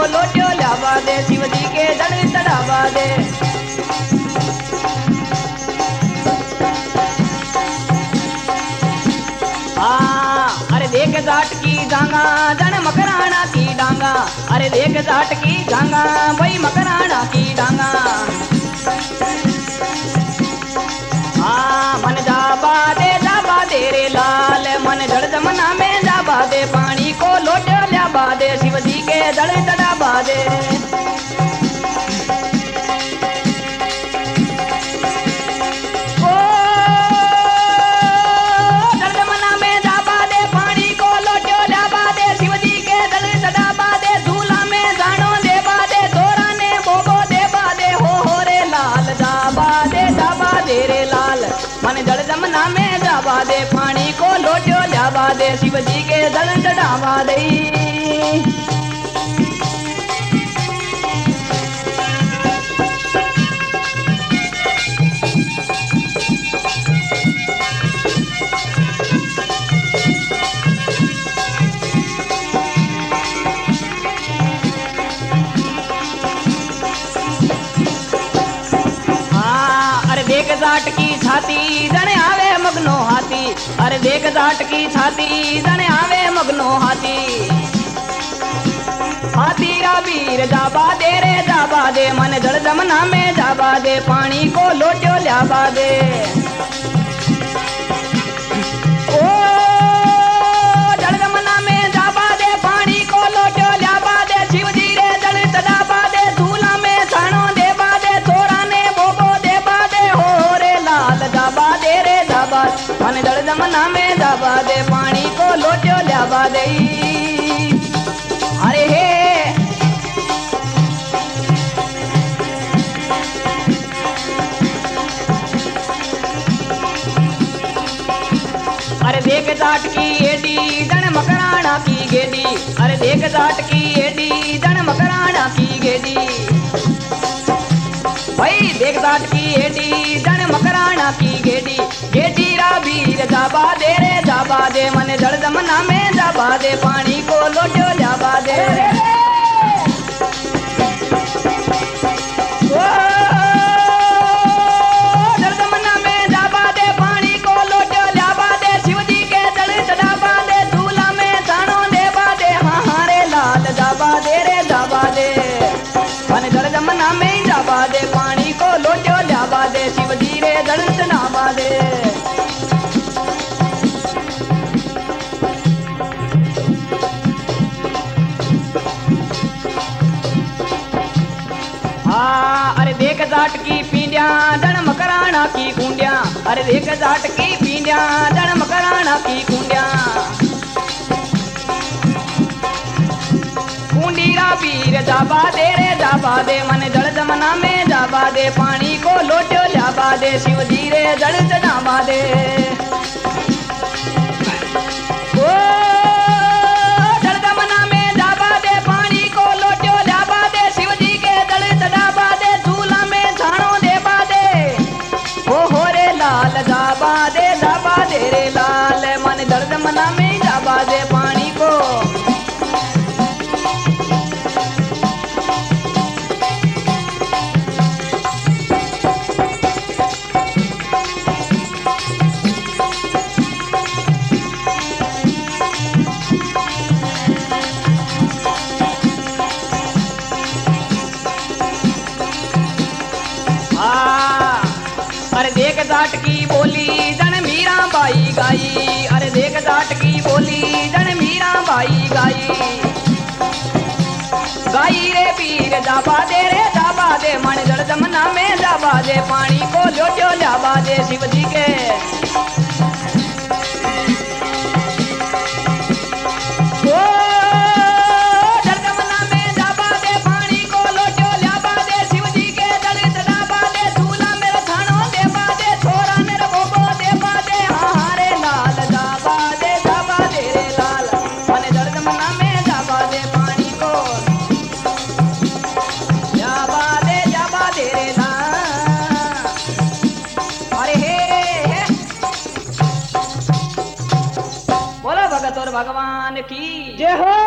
लोटियो लावा दे, शिव जी के जल चढ़ावा दे। अरे देख जाट की जांगा जन मकराना की डांगा, अरे देख जाट की जांगा भाई मकराना की डांगा। मन जाबा दे रे लाल, मन जड़ जमना में जाबा दे, पानी को लोटियो लावा दे, शिव जी के जल चढ़ावा दे। जमना में जावा दे, पानी को लोटियो लावा दे, शिव जी के जल चढ़ावा दे। देख जाट की छाती जने आवे मगनो हाथी, अरे देख जाट की छाती जने आवे मगनो हाथी। हाथी रा वीर जाबा दे रे जाबा दे, मन जड़ जमना में जाबा दे, पानी को लोटियो लावा दे। ओ जड़ जमना में जाबा दे, पानी को लोटियो लावा दे, शिव जी रे जल चढ़ावा दे, धूला में छानो देवा दे, थोड़ा ने बोबो देवा दे, हो रे लाल जाबा दे रे जाबा, मन जड़ जमना में जाबा दे, पानी को लोटियो लावा दे। अरे हे अरे देख जाट की एडी जन मकराना की गेडी, अरे देख जाट की एडी जन मकराना की गेडी। भाई देख जाट की एडी जन मकराना की गेडी, गेडी रा वीर जाबा दे रे जाबा दे, मन जड़ जमना में जाबा दे, पानी को लोटियो लावा दे। जमना में जाबा दे, पानी को लोटियो लावा दे, शिव जी रे जल चढ़ावा दे। अरे देख जाट की पींडिया जन मकराना की कुंडिया, अरे देख जाट की पींडिया जन मकराना की कुंडिया। कुंडीरा वीर जाबा दे रे जाबा दे, मन जड़ जमना में जाबा दे, पानी को लोटियो लावा दे, शिव जी रे जल चढ़ावा दे। ओ जड़ जमना में जाबा दे, पानी को लोटियो लावा दे, शिव जी के जल चढ़ावा दे, झूला में छानो देवा दे, हो रे लाल जाबा दे रे लाल, मन जड़ जमना में जाबा दे, पानी को। अरे देख जाट की बोली जन मीरा बाई गाई, अरे देख जाट की बोली जन मीरा बाई गाई। गाई रे वीर जाबा दे रे जाबा दे, मन जड़ जमना में जाबा दे, पानी को लोटियो लावा दे, शिव जी के। भगवान की जय हो।